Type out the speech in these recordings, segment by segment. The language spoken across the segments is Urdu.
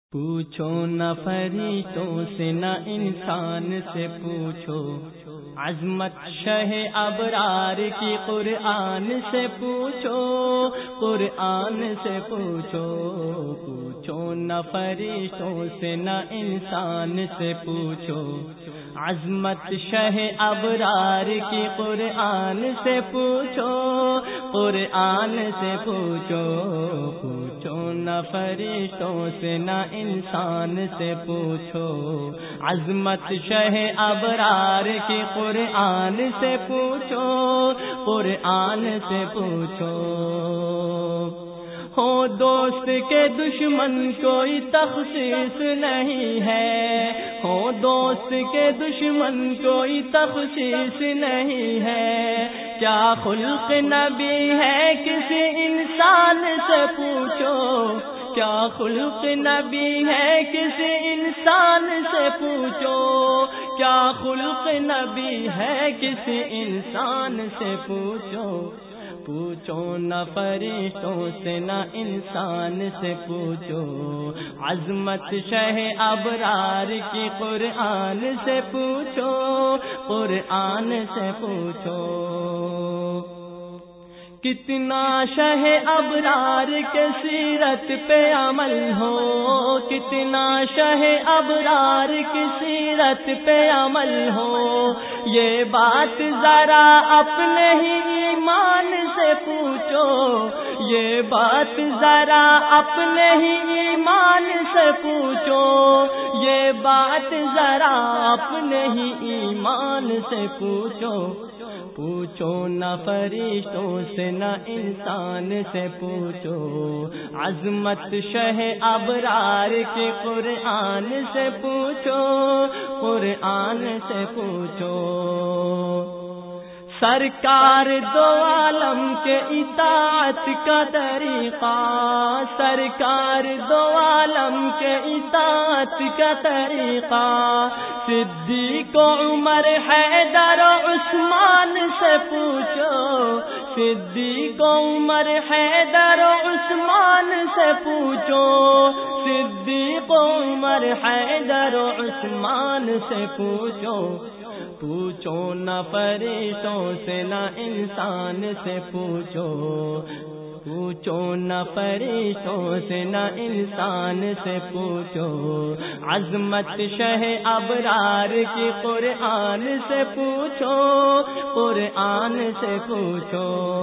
پوچھو نہ فرشتوں سے نہ انسان سے پوچھو، عظمت شہ ابرار کی قرآن سے پوچھو، قرآن سے پوچھو۔ پوچھو نہ فرشتوں سے نہ انسان سے پوچھو، عظمت شہ ابرار کی قرآن سے پوچھو، قرآن سے پوچھو۔ پوچھو نہ فرشتوں سے نہ انسان سے پوچھو، عظمت شہ ابرار کی قرآن سے پوچھو، قرآن سے پوچھو۔ ہو دوست کے دشمن کوئی تخصیص نہیں ہے، ہو دوست کے دشمن کوئی تخصیص نہیں ہے۔ کیا خلق نبی ہے کسی انسان سے پوچھو، کیا خلق نبی ہے کسی انسان سے پوچھو، کیا خلق نبی ہے کسی انسان سے پوچھو۔ پوچھو نہ فرشتوں سے نہ انسان سے پوچھو، عظمت شہ ابرار کی قرآن سے پوچھو، قرآن سے پوچھو۔ کتنا شہ ابرار کے سیرت پہ عمل ہو، کتنا شہ ابرار کی سیرت پہ عمل ہو، یہ بات ذرا اپنے ہی ایمان سے پوچھو، یہ بات ذرا اپنے ہی ایمان سے پوچھو، یہ بات ذرا اپنے ہی ایمان سے پوچھو۔ پوچھو نہ فرشتوں سے نہ انسان سے پوچھو، عظمت شہ ابرار کے قرآن سے پوچھو، قرآن سے پوچھو۔ سرکار دو عالم کے اطاعت کا طریقہ، سرکار دو عالم کے اطاعت کا طریقہ، صدیق عمر حیدر عثمان سے پوچھو، صدیق عمر حیدر عثمان سے پوچھو، صدیق عمر حیدر عثمان سے پوچھو۔ پوچھو نہ فرشتوں سے نہ انسان سے پوچھو، پوچھو نہ فرشتوں سے نہ انسان سے پوچھو، عظمت شہ ابرار کی قرآن سے پوچھو، قرآن سے پوچھو۔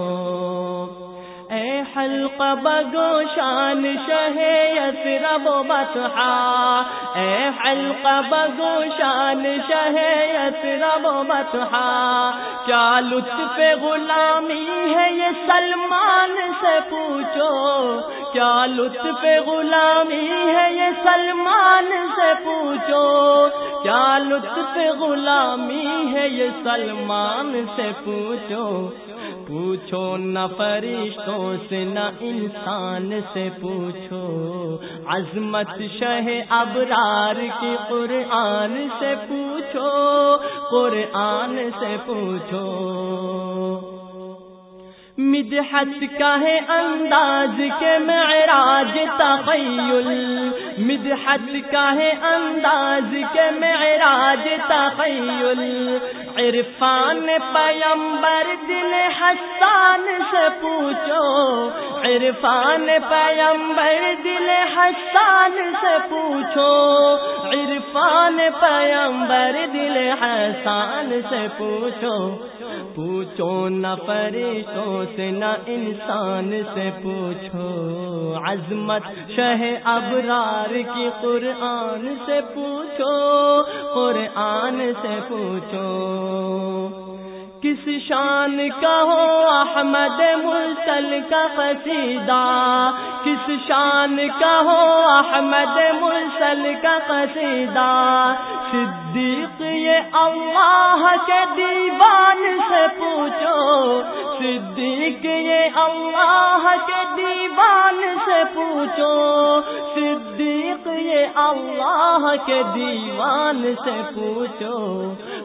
اے حلق بگوشان شہ یثرب و بطحا، اے حلق بگوشان شہ یثرب و بطحا، کیا لطف غلامی ہے یہ سلمان سے پوچھو، کیا لطف غلامی ہے یہ سلمان سے پوچھو، کیا لطف غلامی ہے یہ سلمان سے پوچھو۔ پوچھو نہ فرشتوں سے نہ انسان سے پوچھو، عظمت شہ ابرار کی قرآن سے پوچھو، قرآن سے پوچھو۔ مدحت کا ہے انداز کے معراج تخیل، مدحت کا ہے انداز کے معراج تخیل، عرفان پیمبر دل حسان سے پوچھو، عرفان پیمبر دل حسان سے پوچھو، عرفان پیمبر دل حسان سے پوچھو۔ پوچھو نہ فرشتوں سے نہ انسان سے پوچھو، عظمت شہ ابرار کی قرآن سے پوچھو، قرآن سے پوچھو۔ کس شان کا ہو احمد مرسل کا قصیدہ، کس شان کا ہو احمد مرسل کا قصیدہ، صدیق یہ اللہ کے دیوان سے پوچھو، صدیق یہ اللہ کے دیوان سے پوچھو، صدیق یہ اللہ کے دیوان سے پوچھو۔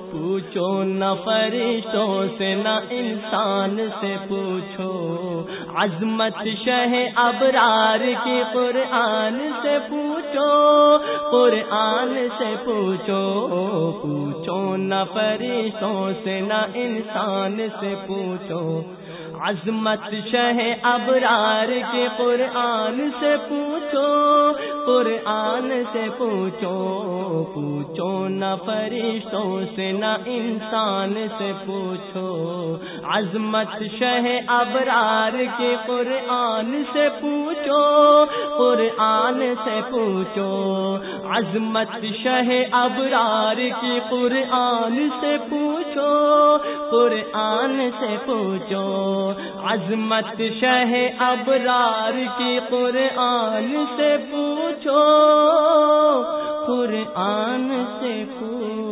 پوچھو نہ فرشتوں سے نہ انسان سے پوچھو، عظمت شہ ابرار کی قرآن سے پوچھو، قرآن سے پوچھو، پوچھو نہ فرشتوں سے نہ انسان سے پوچھو، عظمت شہ ابرار کے قرآن سے پوچھو، قرآن سے پوچھو، پوچھو نہ فرشتوں سے نہ انسان سے پوچھو، عظمت شہ ابرار کے قرآن سے پوچھو، قرآن سے پوچھو، عظمت شہ ابرار کی قرآن سے پوچھو، قرآن سے پوچھو، عظمت شہ ابرار کی قرآن سے پوچھو، قرآن سے پوچھو۔